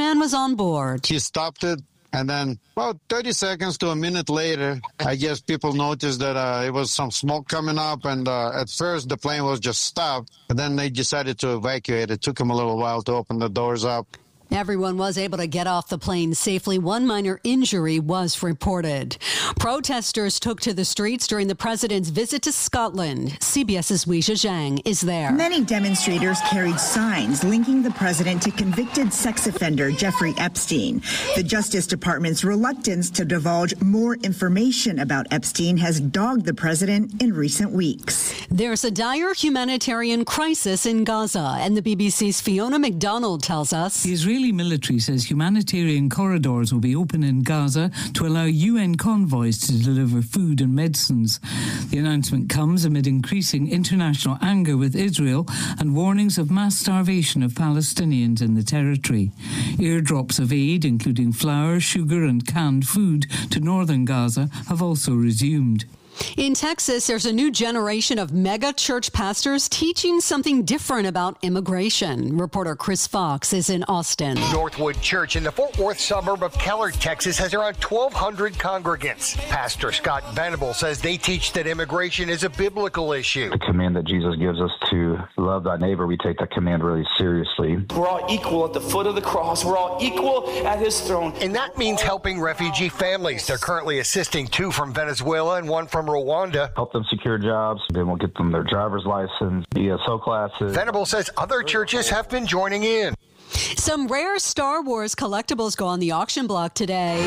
man was on board. He stopped it. And then about 30 seconds to a minute later, I guess people noticed that it was some smoke coming up. And at first, the plane was just stopped. And then they decided to evacuate. It took them a little while to open the doors up. Everyone was able to get off the plane safely. One minor injury was reported. Protesters took to the streets during the president's visit to Scotland. CBS's Weijia Zhang is there. Many demonstrators carried signs linking the president to convicted sex offender Jeffrey Epstein. The Justice Department's reluctance to divulge more information about Epstein has dogged the president in recent weeks. There's a dire humanitarian crisis in Gaza, and the BBC's Fiona MacDonald tells us the Israeli military says humanitarian corridors will be open in Gaza to allow UN convoys to deliver food and medicines. The announcement comes amid increasing international anger with Israel and warnings of mass starvation of Palestinians in the territory. Airdrops of aid, including flour, sugar and canned food to northern Gaza, have also resumed. In Texas, there's a new generation of mega church pastors teaching something different about immigration. Reporter Chris Fox is in Austin. Northwood Church in the Fort Worth suburb of Keller, Texas, has around 1,200 congregants. Pastor Scott Venable says they teach that immigration is a biblical issue. The command that Jesus gives us to love thy neighbor, we take that command really seriously. We're all equal at the foot of the cross. We're all equal at his throne. And that means helping refugee families. They're currently assisting 2 from Venezuela and 1 from Rwanda. Help them secure jobs. Then we'll get them their driver's license, ESO classes. Venable says other churches have been joining in. Some rare Star Wars collectibles go on the auction block today.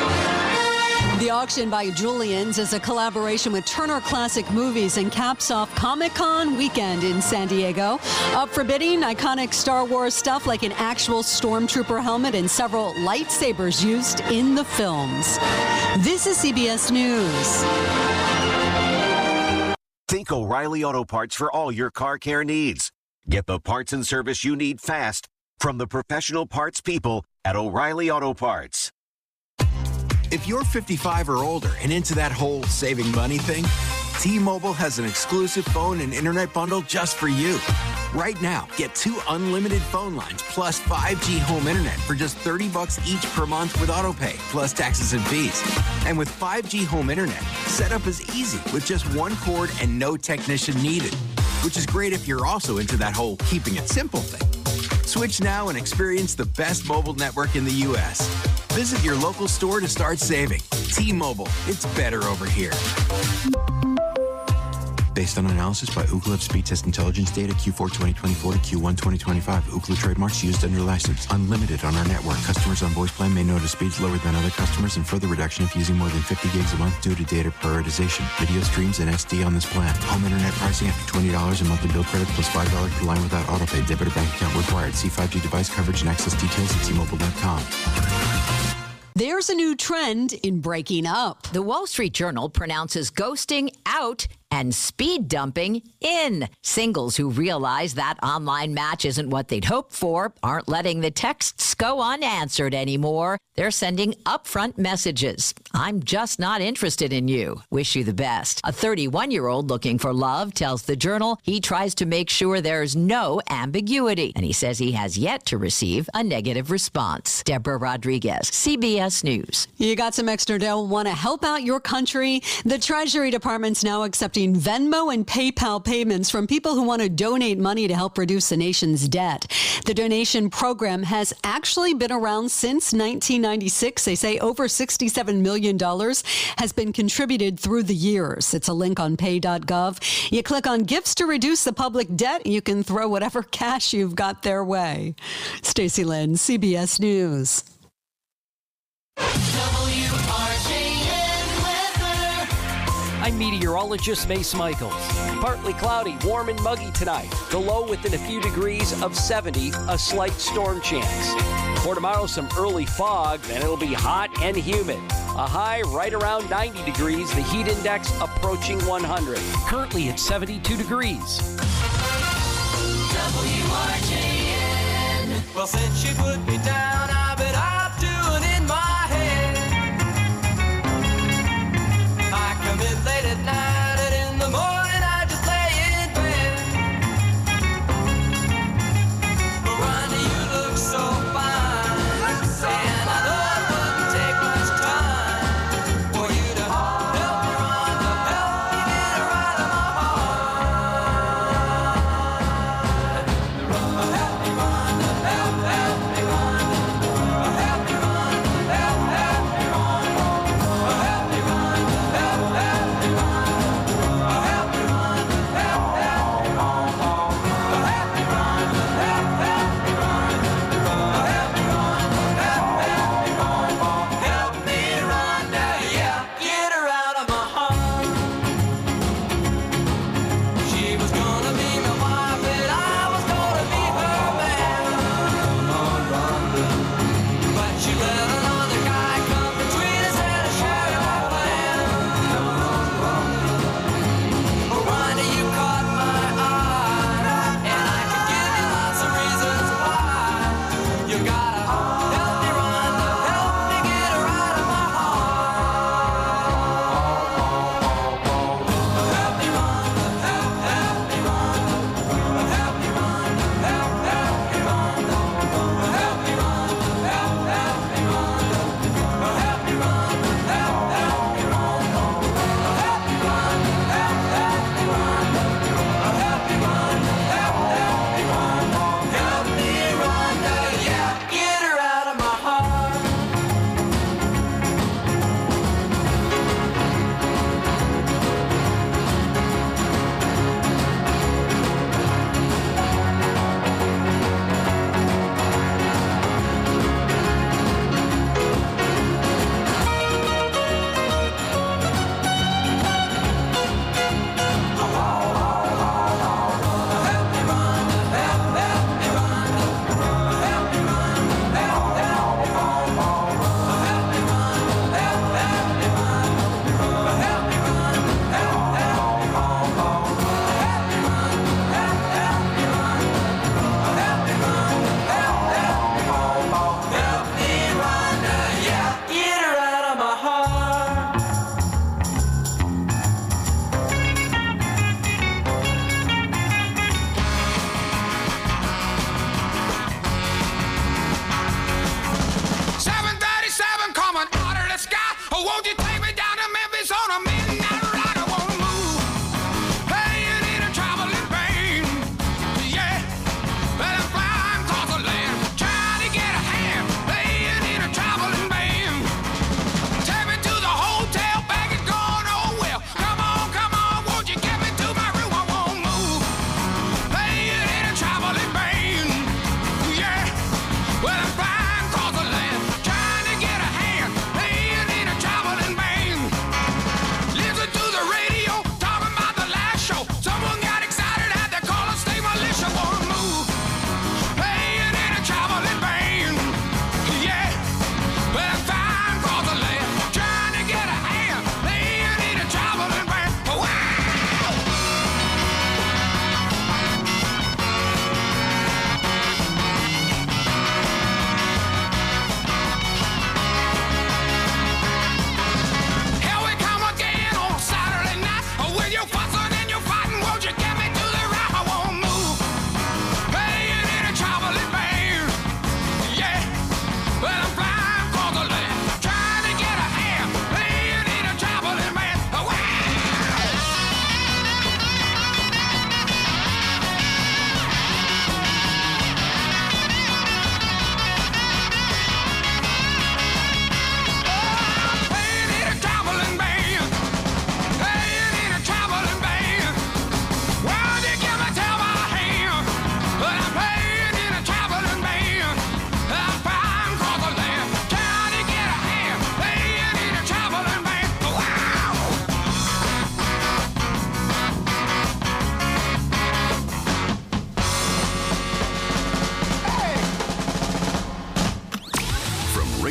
The auction by Julian's is a collaboration with Turner Classic Movies and caps off Comic-Con weekend in San Diego. Up for bidding, iconic Star Wars stuff like an actual Stormtrooper helmet and several lightsabers used in the films. This is CBS News. Think O'Reilly Auto Parts for all your car care needs. Get the parts and service you need fast from the professional parts people at O'Reilly Auto Parts. If you're 55 or older and into that whole saving money thing, T-Mobile has an exclusive phone and internet bundle just for you. Right now, get 2 unlimited phone lines plus 5G home internet for just $30 each per month with AutoPay, plus taxes and fees. And with 5G home internet, setup is easy with just 1 cord and no technician needed, which is great if you're also into that whole keeping it simple thing. Switch now and experience the best mobile network in the U.S. Visit your local store to start saving. T-Mobile, it's better over here. Based on analysis by Ookla of speed test intelligence data Q4 2024 to Q1 2025. Ookla trademarks used under license. Unlimited on our network. Customers on voice plan may notice speeds lower than other customers and further reduction if using more than 50 gigs a month due to data prioritization. Video streams and SD on this plan. Home internet pricing after $20 and monthly bill credit plus $5 per line without autopay. Debit or bank account required. See 5G device coverage and access details at T-Mobile.com. There's a new trend in breaking up. The Wall Street Journal pronounces ghosting out and speed dumping in. Singles who realize that online match isn't what they'd hoped for aren't letting the texts go unanswered anymore. They're sending upfront messages. I'm just not interested in you. Wish you the best. A 31-year-old looking for love tells the Journal he tries to make sure there's no ambiguity. And he says he has yet to receive a negative response. Deborah Rodriguez, CBS News. You got some extra dough, want to help out your country? The Treasury Department's now accepting Venmo and PayPal payments from people who want to donate money to help reduce the nation's debt. The donation program has actually been around since 1996. They say over $67 million has been contributed through the years. It's a link on pay.gov. You click on gifts to reduce the public debt, and you can throw whatever cash you've got their way. Stacey Lynn, CBS News. I'm meteorologist Mace Michaels. Partly cloudy, warm and muggy tonight. The low within a few degrees of 70, a slight storm chance. For tomorrow, some early fog, then it'll be hot and humid. A high right around 90 degrees, the heat index approaching 100. Currently at 72 degrees. WRJN. Well, since you put me down, I bet I'm doing in my head. I come in late at night and in the morning I just lay in bed. But Ronnie, you look so fine.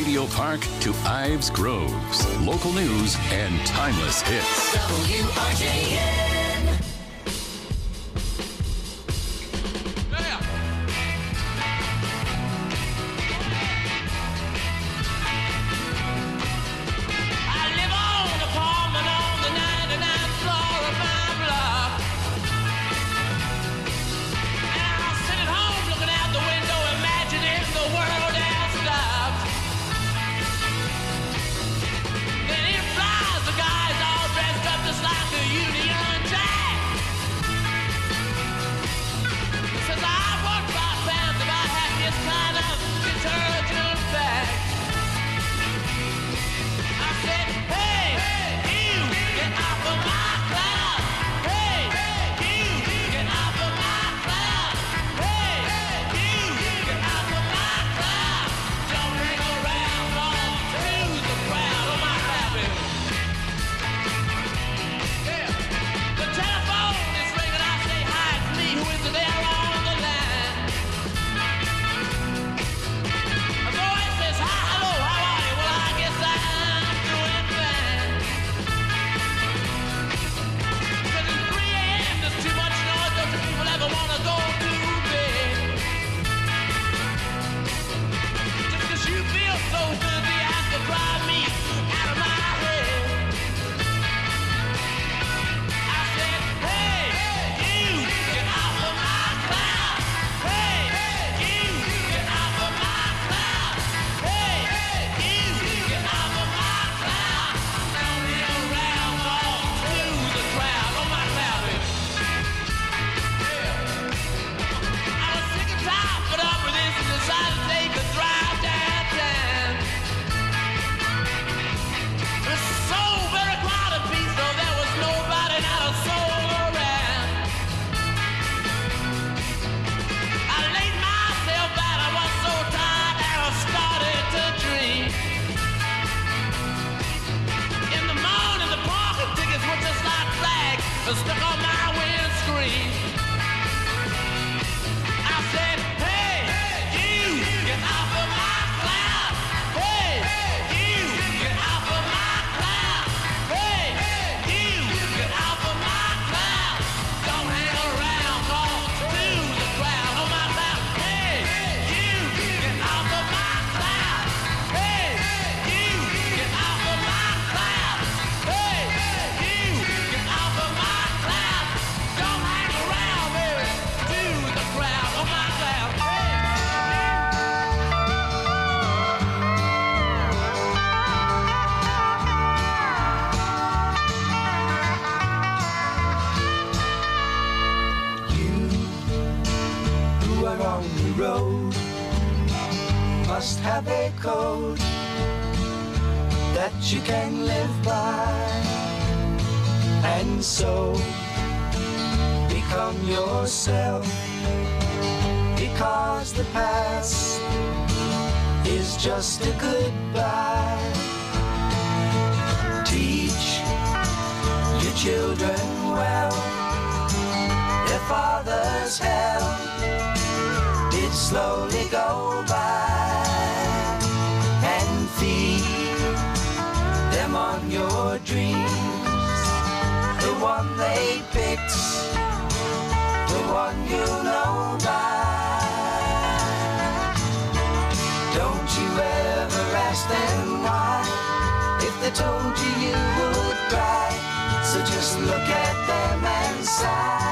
Radio Park to Ives Groves. Local news and timeless hits. WRJN. Stuck on my windscreen. I said, hey, you, get off of my cloud. Hey, you, get off of my cloud. Hey, you, get off of my cloud. Don't hang around, call to the crowd on my cloud. Hey, you, get off of my cloud. Hey, you, get off of my cloud. Hey, you, get off of my cloud. Don't hang around, baby, to the crowd on my cloud. Who are on the road must have a code that you can live by, and so become yourself, because the past is just a goodbye. Teach your children well, their father's hell did slowly go by, and feed them on your dreams, the one they picked, the one you know by. Don't you ever ask them why, if they told you you would cry, so just look at them and sigh.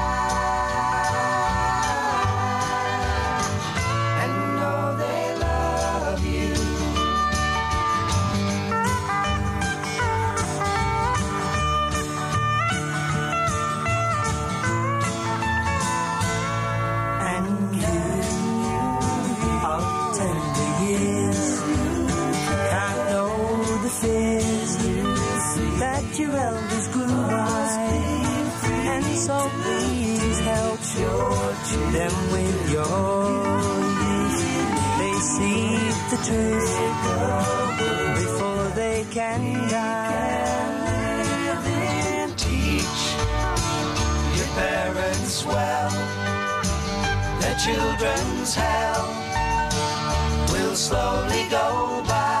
Your elders grew by, and so please help them with your youth. They see the truth before they can die. Teach your parents well, their children's hell will slowly go by.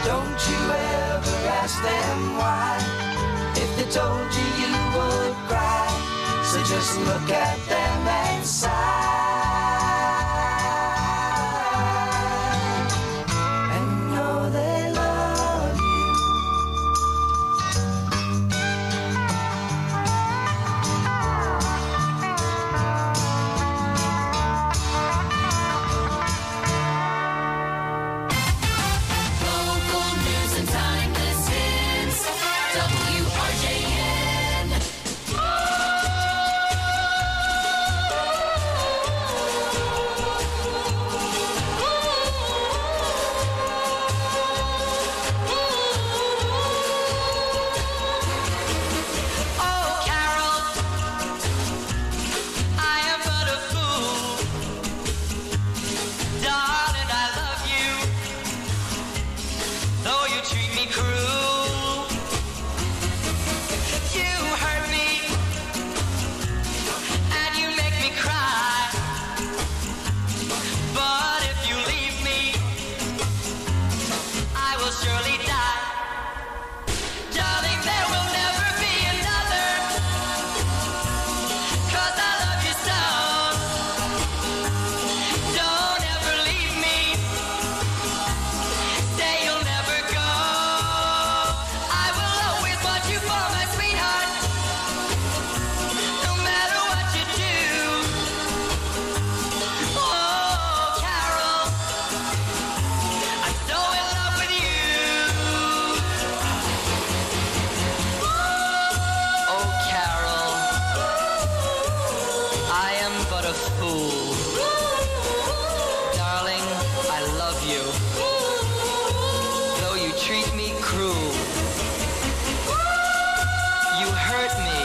Don't you ever ask them why. If they told you, you would cry. So just look at them and sigh. And know they love you. Local news and timeless hits. WRJN. Oh, Carol, I am but a fool. Darling, I love you, though you treat me cruel. You hurt me, and you make me cry. But if you leave me, I will surely die. Darling, there will never be another, 'cause I love you so. Don't ever leave me. Say you'll never go. I will always want you for my sweetheart, no matter what you do. Oh, Carol, I'm so in love with you. Oh, Carol, I am but a fool. Darling, I love you, though you treat me cruel. You hurt me,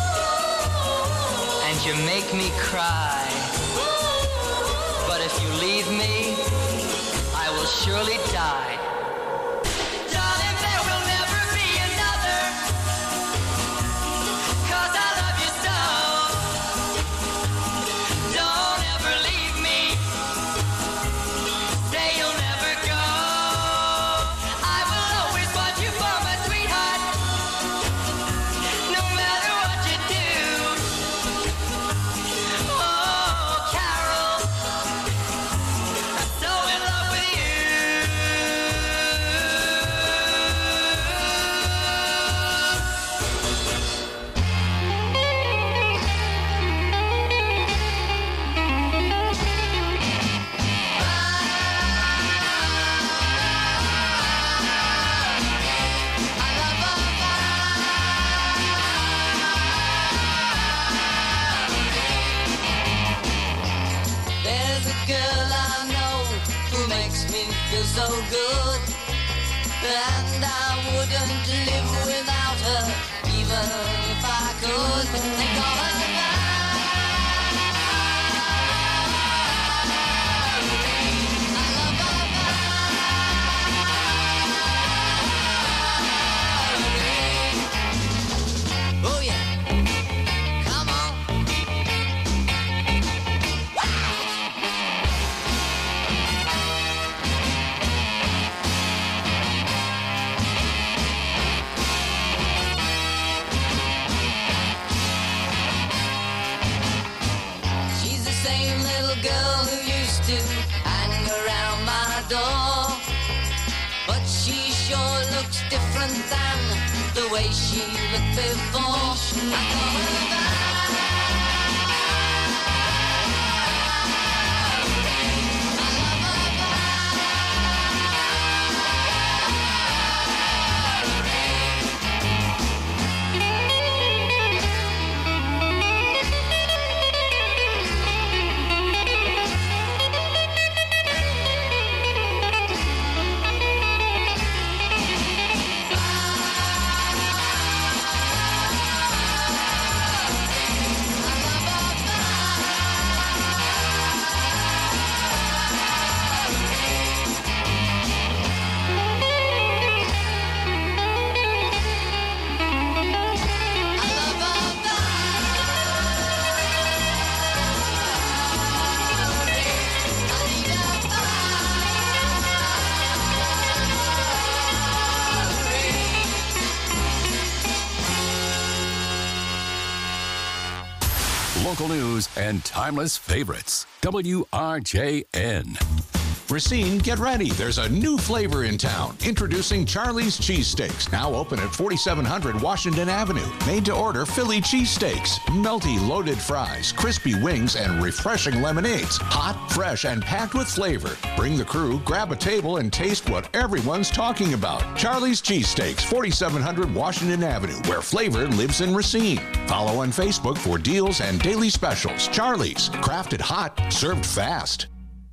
and you make me cry. But if you leave me, I will surely die. Darling, there will never be another, 'cause I love you so. Don't ever leave me. Say you'll never go. I will always want you for my sweetheart, no matter what you do. Oh, Carol, I'm so in love with you. There's a girl I know who makes me feel so good, and I wouldn't live without her, even if I could. They call her oh yeah, come on. She's the same little girl who used to hang around my door, but she sure looks different than the way she looked before. I call her Local news and timeless favorites. WRJN. Racine, get ready. There's a new flavor in town. Introducing Charlie's Cheesesteaks, now open at 4700 Washington Avenue. Made to order Philly cheesesteaks, melty loaded fries, crispy wings, and refreshing lemonades. Hot, fresh, and packed with flavor. Bring the crew, grab a table, and taste what everyone's talking about. Charlie's Cheesesteaks, 4700 Washington Avenue, where flavor lives in Racine. Follow on Facebook for deals and daily specials. Charlie's, crafted hot, served fast.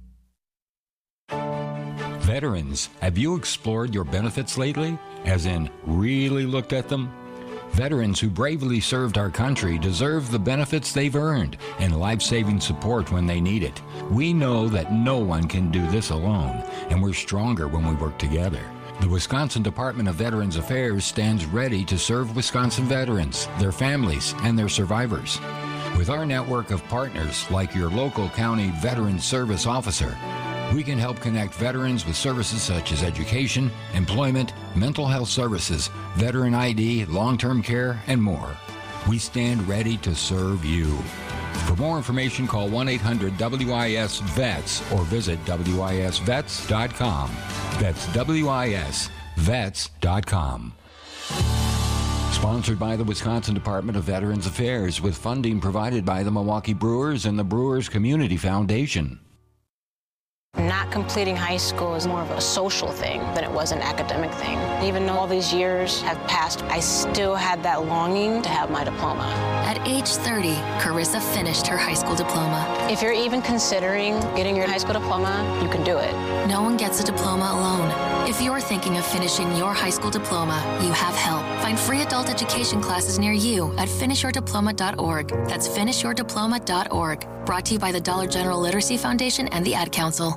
Veterans, have you explored your benefits lately? As in, really looked at them? Veterans who bravely served our country deserve the benefits they've earned and life-saving support when they need it. We know that no one can do this alone, and we're stronger when we work together. The Wisconsin Department of Veterans Affairs stands ready to serve Wisconsin veterans, their families, and their survivors. With our network of partners like your local county Veterans Service Officer, we can help connect veterans with services such as education, employment, mental health services, veteran ID, long-term care, and more. We stand ready to serve you. For more information, call 1-800-WIS-VETS or visit WISVets.com. That's WISVets.com. Sponsored by the Wisconsin Department of Veterans Affairs with funding provided by the Milwaukee Brewers and the Brewers Community Foundation. Not completing high school is more of a social thing than it was an academic thing. Even though all these years have passed, I still had that longing to have my diploma. At age 30, Carissa finished her high school diploma. If you're even considering getting your high school diploma, you can do it. No one gets a diploma alone. If you're thinking of finishing your high school diploma, you have help. Find free adult education classes near you at finishyourdiploma.org. That's finishyourdiploma.org. Brought to you by the Dollar General Literacy Foundation and the Ad Council.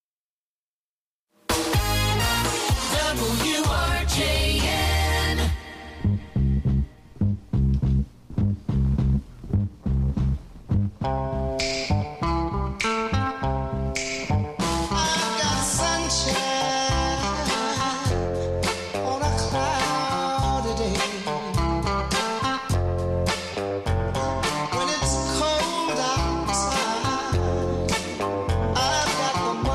WRJN. I've got sunshine on a cloudy day. When it's cold outside, I've got the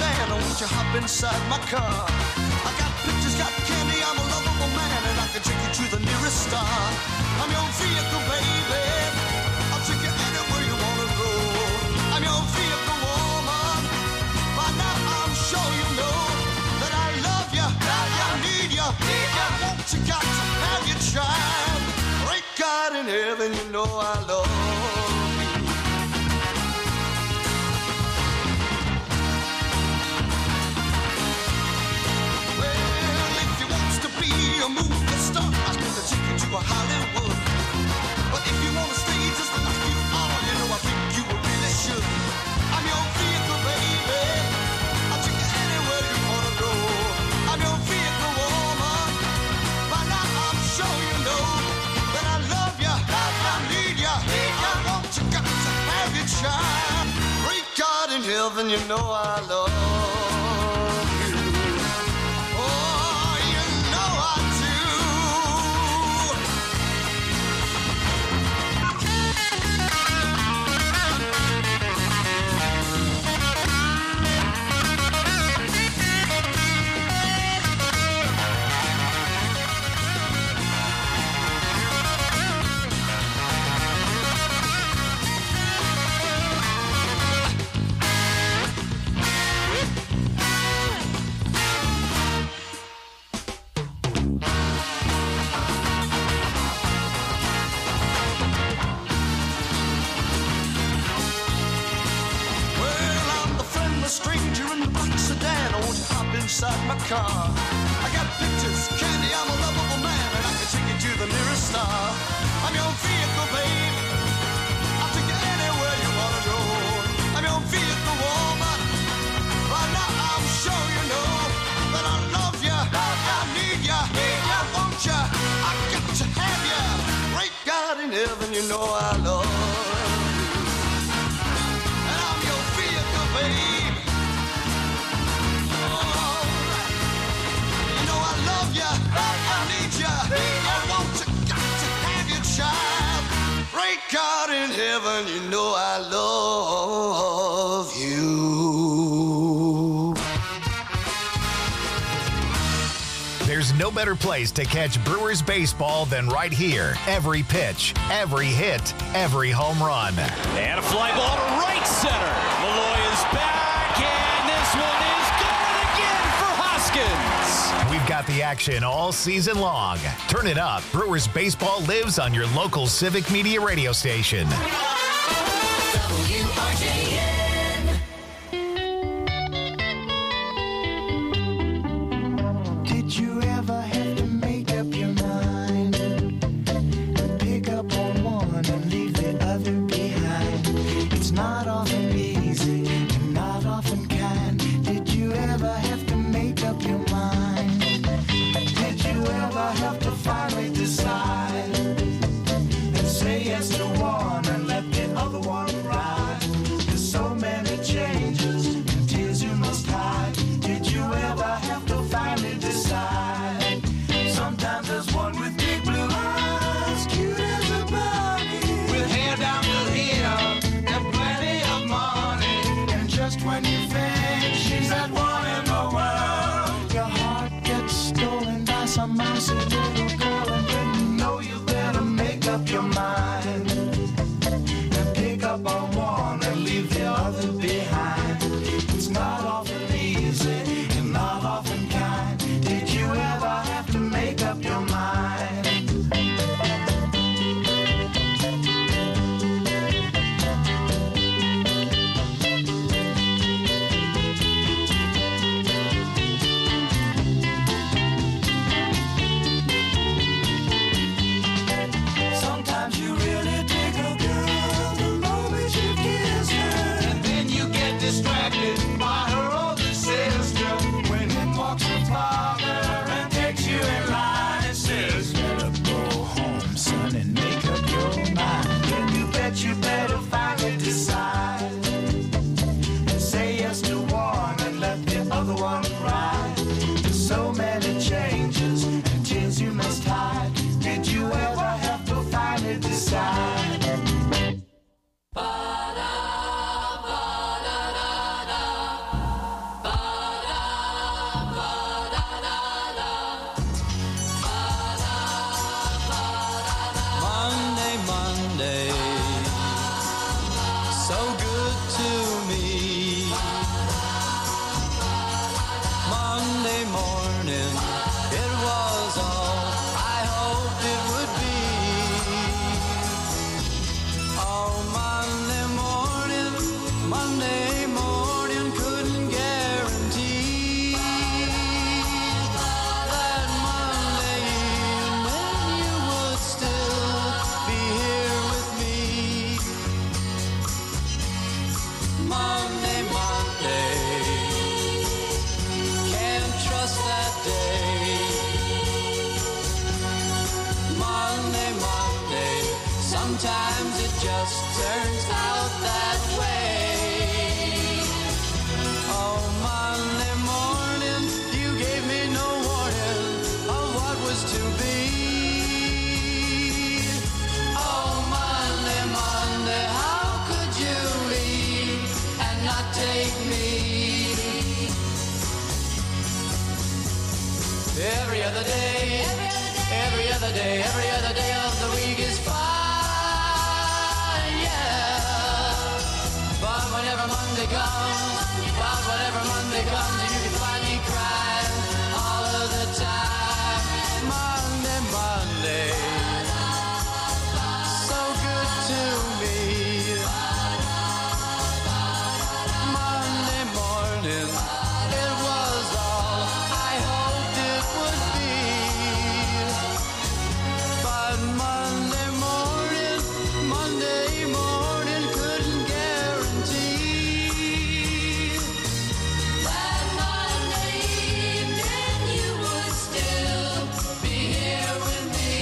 sedan, won't you hop inside my car? I got pictures, got candy, I'm a lovable man, and I can take you to the nearest star. I'm your vehicle, baby. I'll take you anywhere you wanna go. I'm your vehicle, woman. By now I'm sure you know that I love you, I need you, I want you, got to have you tried. Great God in heaven, you know I love you. A movie star, I can take you to a Hollywood. But if you wanna stay just like you are, you know I think you really should. I'm your vehicle, baby. I'll take you anywhere you wanna go. I'm your vehicle, woman. By now I'm sure you know that I love you, I need you, I want you, got to have you child. Great God in heaven, you know I love you. Inside my car, I got pictures, candy, I'm a lovable man, and I can take you to the nearest star. I'm your vehicle, babe. I'll take you anywhere you wanna go. I'm your vehicle, woman. By now I'm sure you know that I love you, I need you, I want you, I got to have you. Great God in heaven, you know I love you. And I'm your vehicle, babe. I need you, I want you, got to have your child. Great God in heaven, you know I love you. There's no better place to catch Brewers baseball than right here. Every pitch, every hit, every home run. And a fly ball to right center. Malloy is back, and this one is gone again for Hoskins. We've got the action all season long. Turn it up. Brewers baseball lives on your local Civic Media radio station. WRJN. Did you ever have to make up your mind and pick up on one and leave the other behind? It's not often easy and not often kind. Did you ever have to make up your mind? Did you ever have to finally decide and say yes to one and let the other one ride? just turns out that way. Oh, Monday morning, you gave me no warning of what was to be. Oh, Monday, Monday, how could you leave and not take me? Every other day, every other day, every other day of the week is fine, yeah. But whenever Monday comes, you can find me crying all of the time. Monday, Monday, so good to me. Monday morning, it was all I hoped it would be. But Monday morning couldn't guarantee that Monday evening you would still be here with me.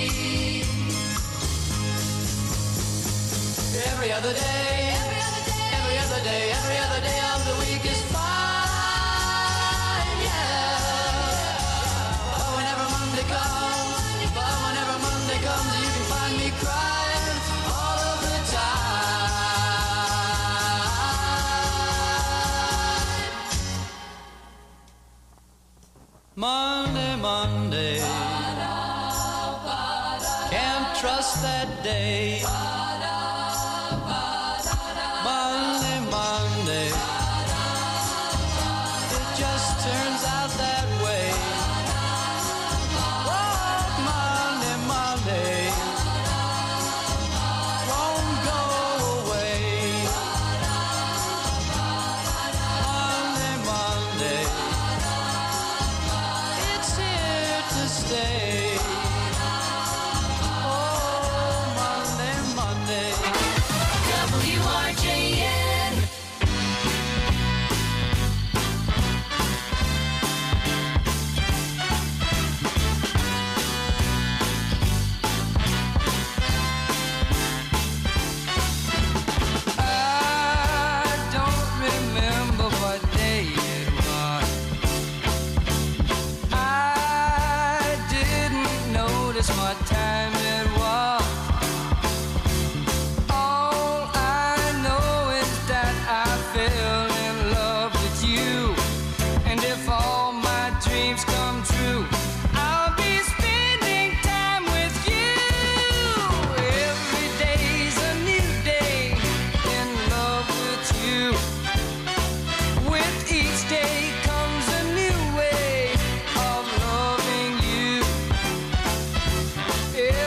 Every other day, every other day, every other day of the week is fine, yeah. But whenever Monday comes, you can find me crying all of the time. Monday, can't trust that day. Monday, it just turns out that way. Oh, Monday, won't go away. Monday, it's here to stay. Oh, Monday. WRJN. I don't remember what day it was. I didn't notice what time it was. All I know is that I fell in love with you. And if all my dreams come true, I'll be spending time with you. Every day's a new day in love with you. With each day comes a new way of loving you.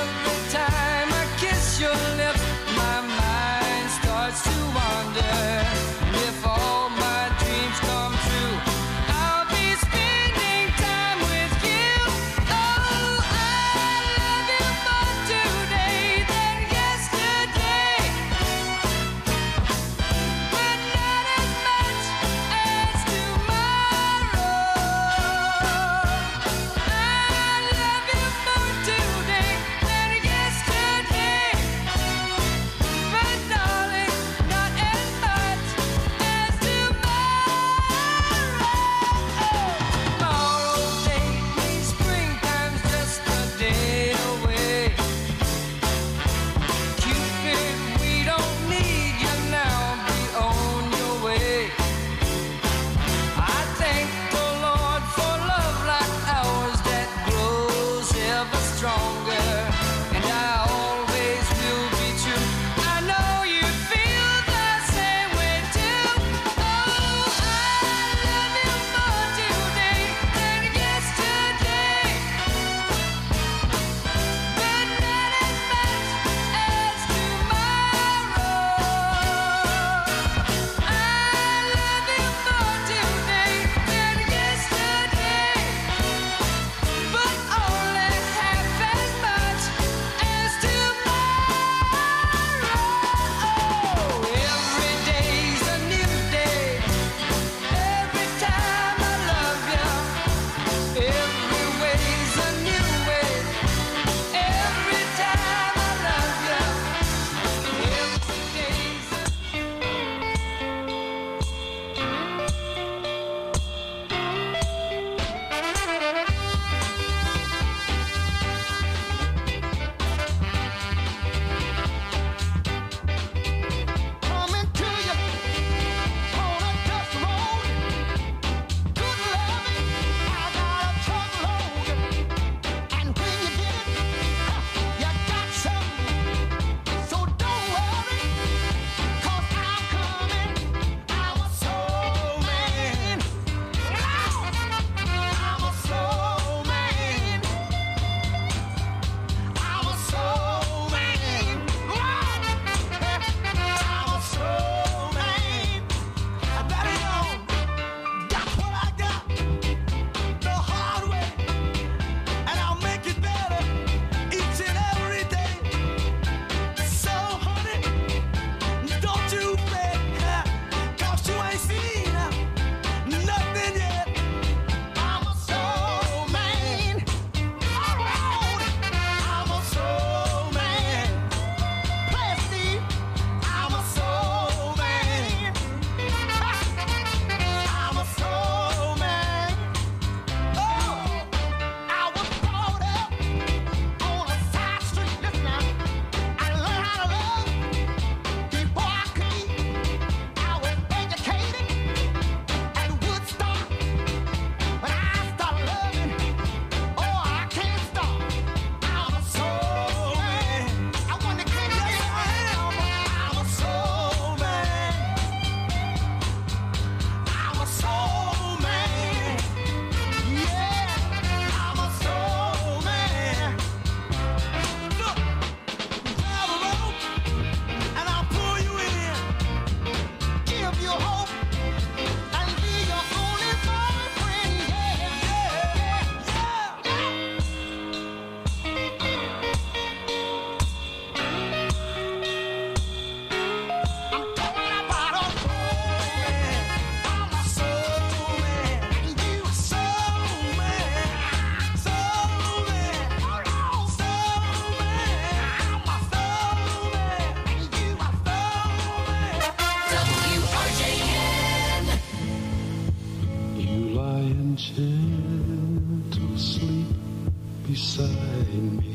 in gentle sleep beside me.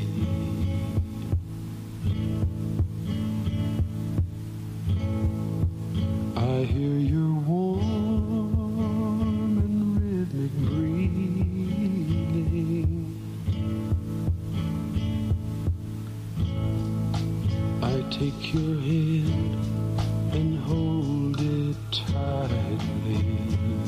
I hear your warm and rhythmic breathing. I take your hand and hold it tightly.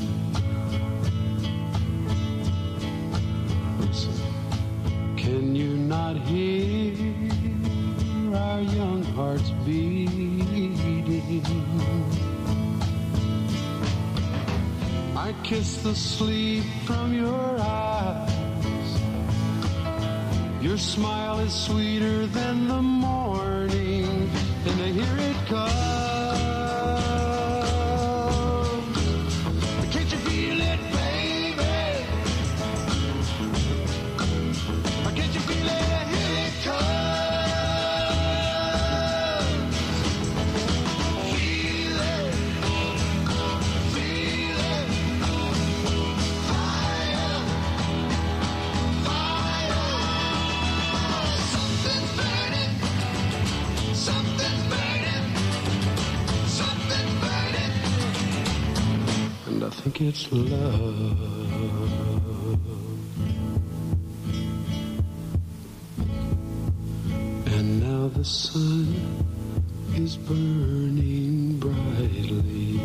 Listen, can you not hear our young hearts beating? I kiss the sleep from your eyes. Your smile is sweeter than the morning, and I hear it come. Can't you feel it, baby? Can't you feel it? Here it comes. Feel it. Feel it. Fire. Fire. Something's burning. Something's burning. Something's burning. And I think it's love. And now the sun is burning brightly.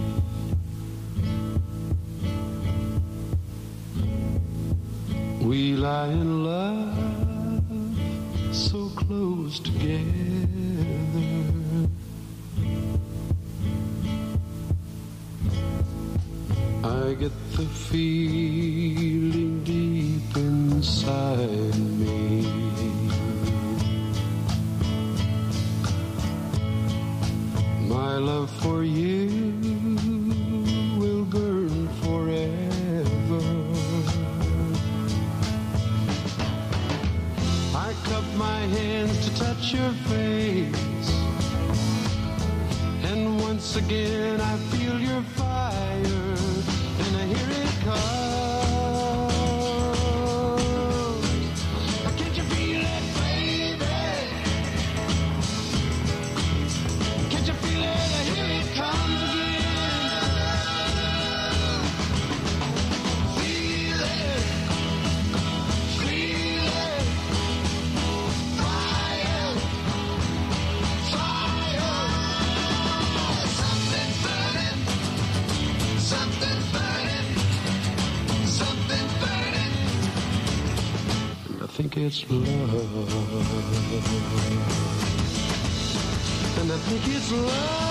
We lie in love so close together. I get the feeling deep inside me. My love for you will burn forever. I cup my hands to touch your face, and once again I feel your fire, and I hear it come. Can't you feel it, baby? Can't you feel it? Here it comes again. Feel it. Feel it. Fire. Fire. Something's burning. Something's burning. Something's burning. And I think it's love. And I think it's love.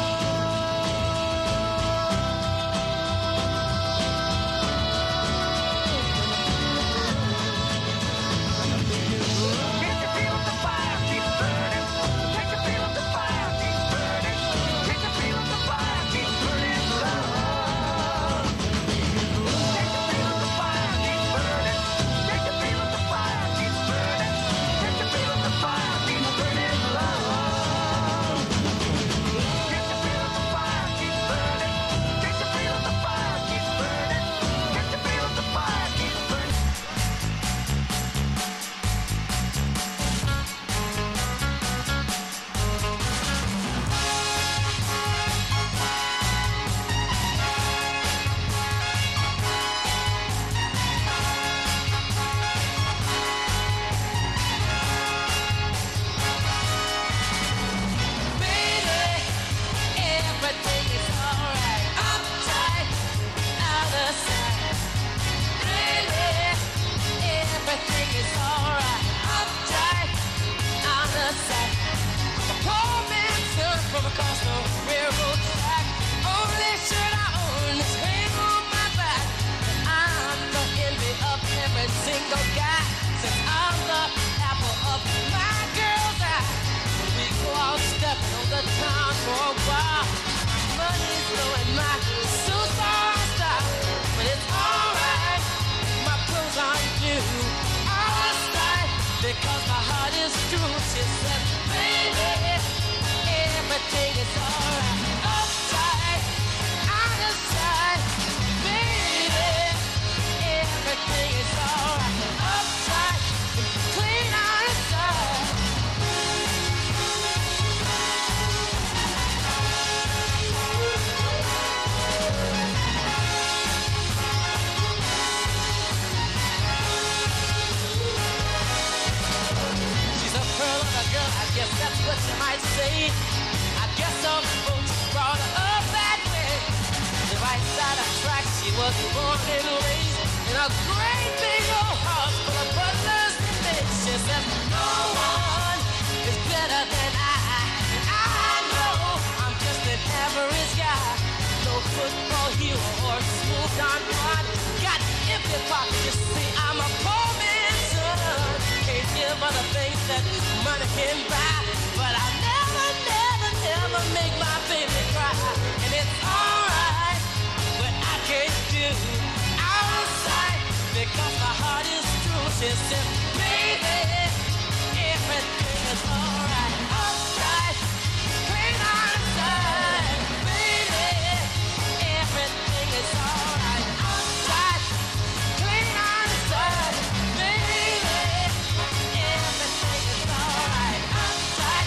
that's what you might say. I guess some folks brought her up that way. The right side of tracks, she was born and raised in a great big old house full of butlers and maids. She said, no one is better than I. And I know I'm just an average guy. No football hero or smooth Don Juan. Got empty pockets, you see, I'm a poor man's son. Can't give other things that money can buy. But I never make my baby cry. And it's alright, but I can't do outside because my heart is true. She said, baby, everything is alright. Outside, clean on inside. Baby, everything is alright. Outside, clean on inside. Baby, everything is alright. Outside,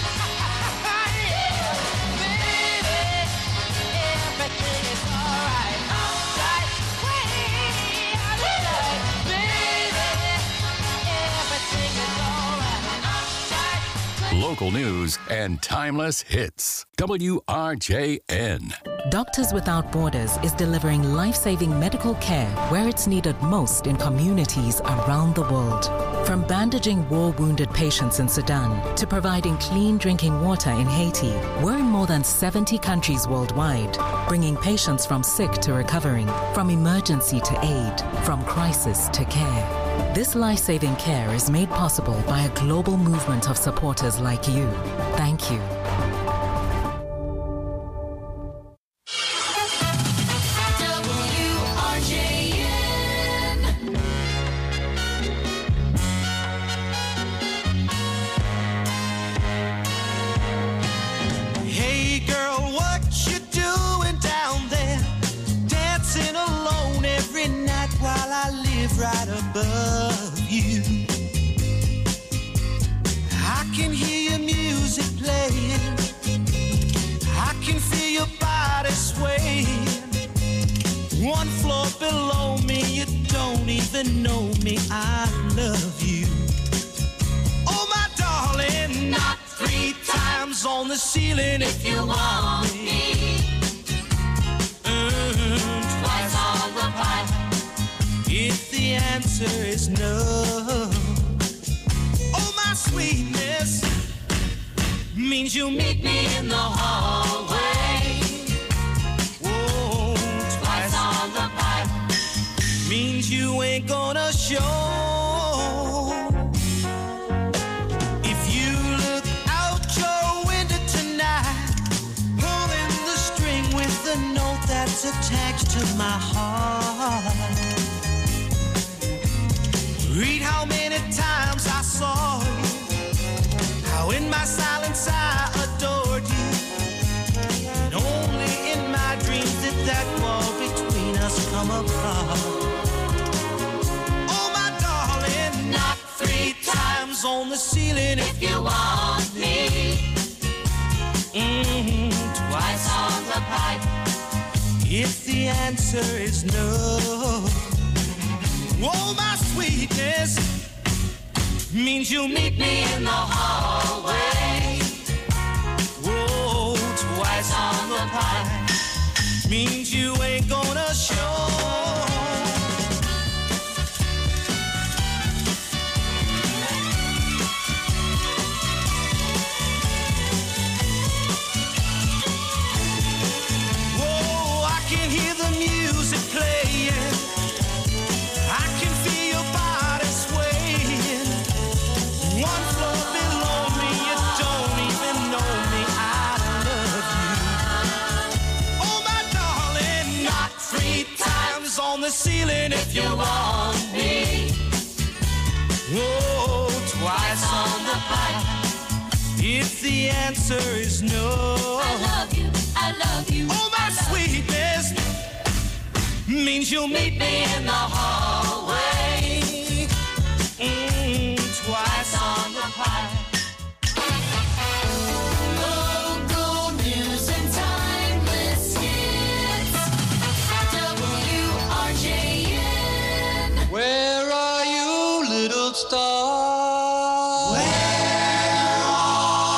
yeah. Baby, everything is alright. Outside, way outside. Baby, everything is alright. Outside. Local news and timeless hits. WRJN. Doctors Without Borders is delivering life-saving medical care where it's needed most in communities around the world. From bandaging war-wounded patients in Sudan to providing clean drinking water in Haiti, we're in more than 70 countries worldwide, bringing patients from sick to recovering, from emergency to aid, from crisis to care. This life-saving care is made possible by a global movement of supporters like you. Thank you. Hey girl, what you doing down there? Dancing alone every night while I live right above you. I can hear your music playing. I can feel your body swaying. One floor below me, you don't even know me. I love you. Oh my darling, not 3 times on the ceiling if you want me. Twice on the pipe if the answer is no. Oh my sweetness means you'll meet me in the hallway. Whoa, twice on the pipe means you ain't gonna show. If you look out your window tonight, pulling the string with the note that's attached to my heart. Read how many times I saw you, how in my silence I adored you. And only in my dreams did that wall between us come apart. Oh my darling, not 3 times on the ceiling if you want me. Twice on the pipe if the answer is no. Oh my sweetness means you'll meet me in the hallway. Whoa, twice on the pipe means you ain't gonna show. Whoa, I can hear the music playing. I can feel your body swaying. One floor below me, you don't even know me. I love you. Oh my darling, not 3 times on the ceiling if you want me. Whoa, twice on the pipe if the answer is no. I love you, I love you. Oh my sweetness means you'll meet me in the hallway. Twice on the pipe. Local news and timeless hits. WRJN. Where are you, little star? Where are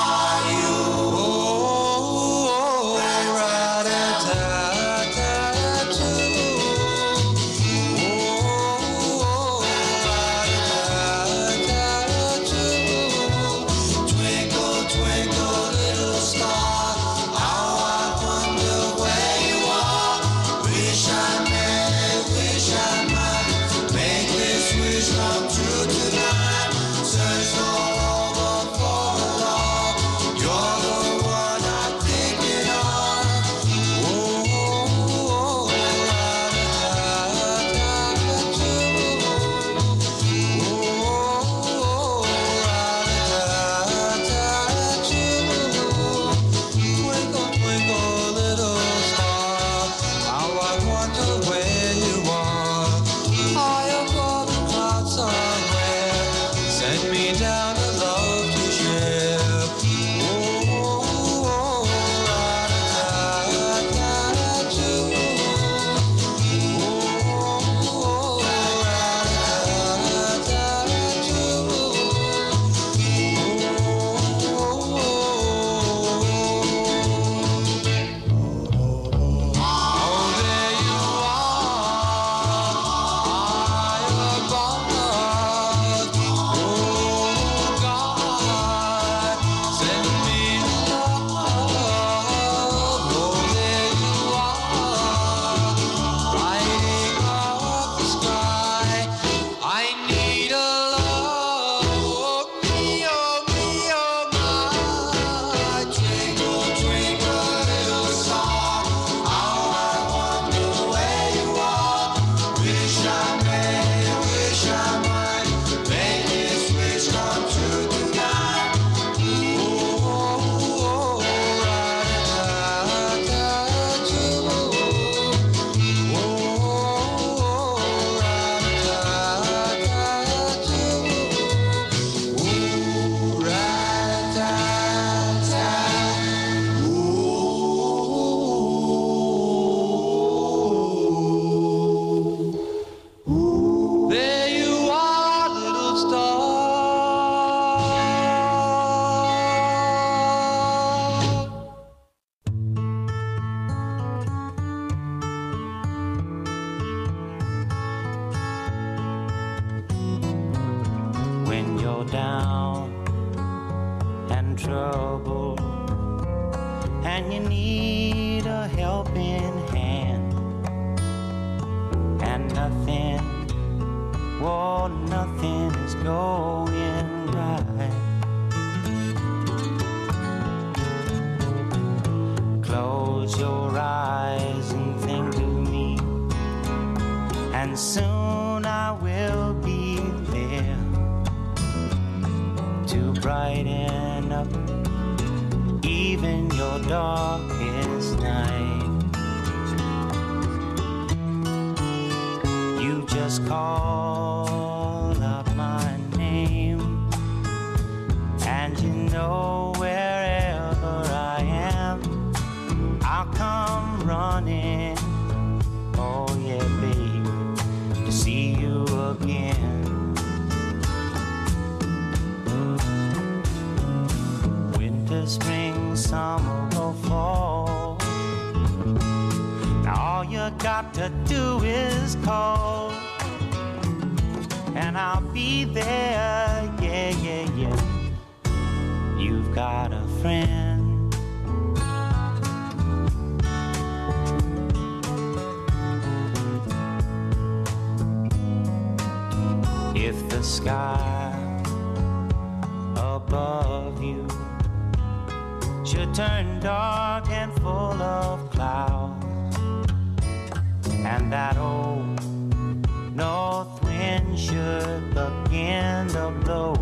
me down to love to share. Down and trouble, and you need a helping hand, and nothing, whoa, nothing is going right. Close your eyes and think of me, and soon I will be there to brighten up even your darkest night. You just call out my name, and you know wherever I am, I'll come running, oh yeah baby, to see you again. Spring, summer, or fall, now all you got to do is call, and I'll be there, yeah, yeah, yeah. You've got a friend. If the sky above you should turn dark and full of clouds, and that old north wind should begin to blow,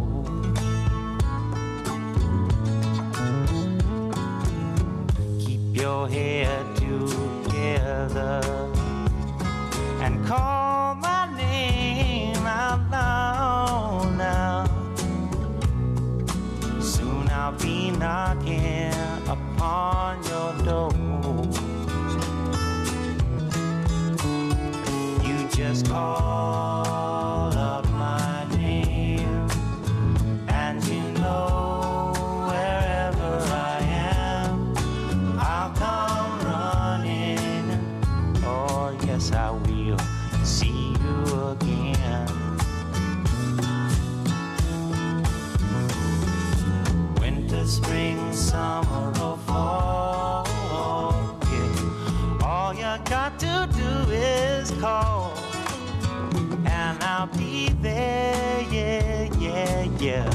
keep your head together and call my name out loud now. Soon I'll be knocking upon your door. You just call out my name, and you know wherever I am, I'll come running. Oh yes, I will see you again. Winter, spring, summer, or fall, yeah. All you got to do is call, and I'll be there, yeah, yeah, yeah.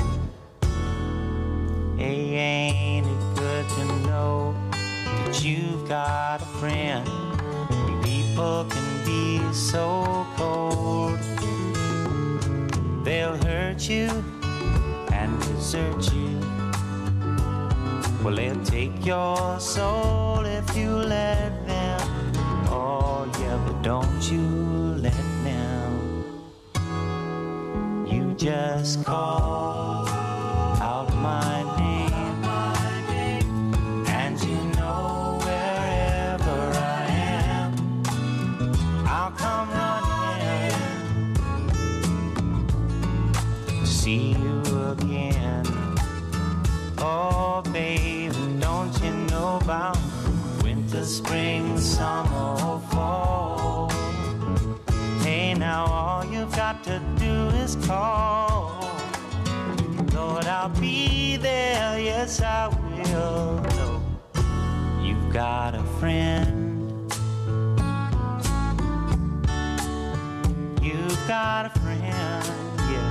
Hey, ain't it good to know that you've got a friend? People can be so cold, they'll hurt you and desert you. Well, they'll take your soul if you let them. Oh yeah, but don't you let them. You just call see you again. Oh, baby, don't you know about winter, spring, summer, or fall? Hey, now all you've got to do is call. Lord, I'll be there, yes, I will. No, you've got a friend. You've got a friend, yeah.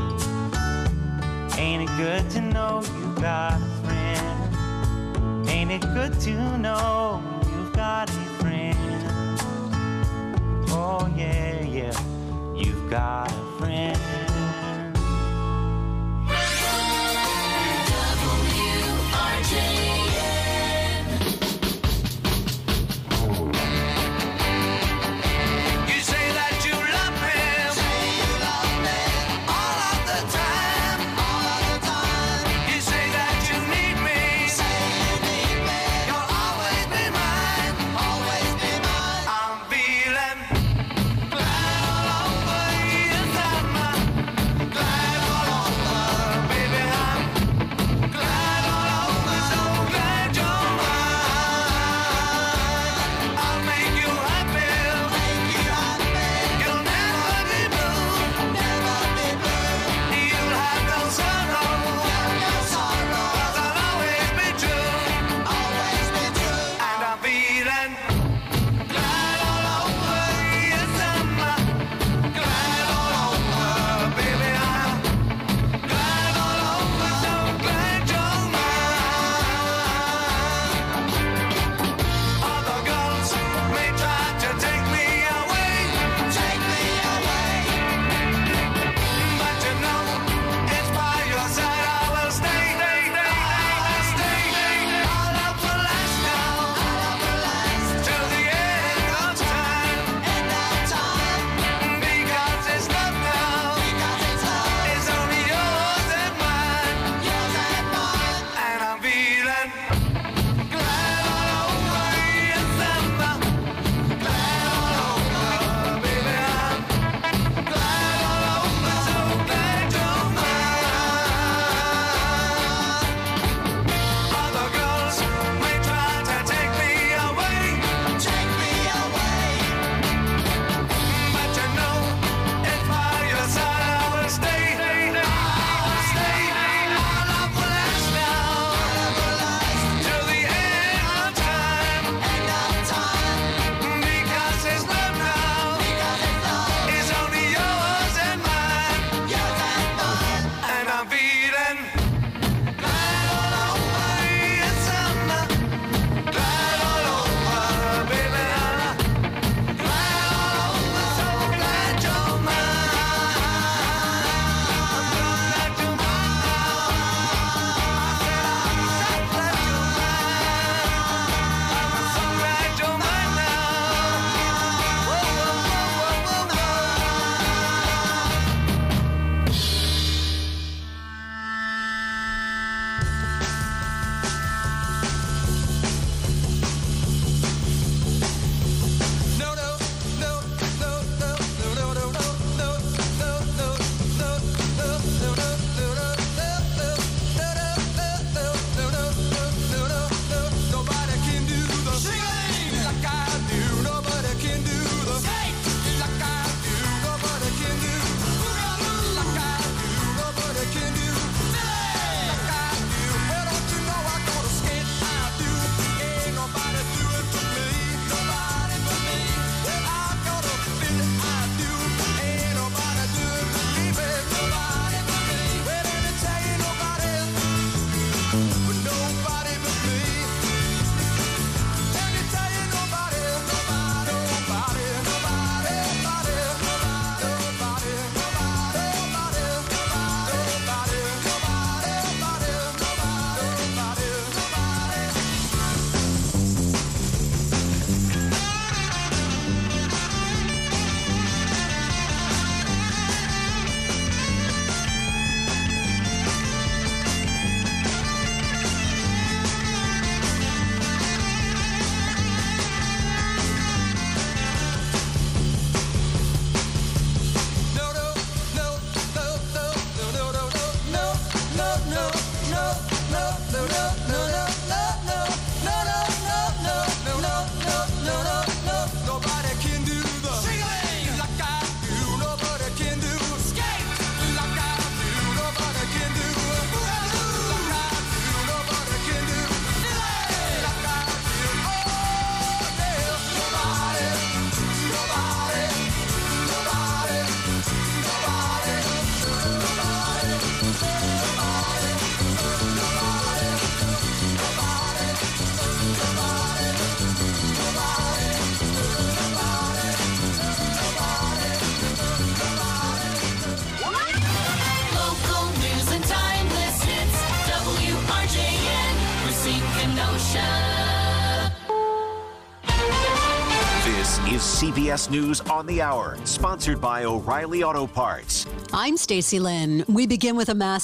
Ain't it good to know you've got a friend? Ain't it good to know you've got a friend? Oh, yeah, yeah, you've got a friend. CBS News on the Hour, sponsored by O'Reilly Auto Parts. I'm Stacey Lynn. We begin with a massive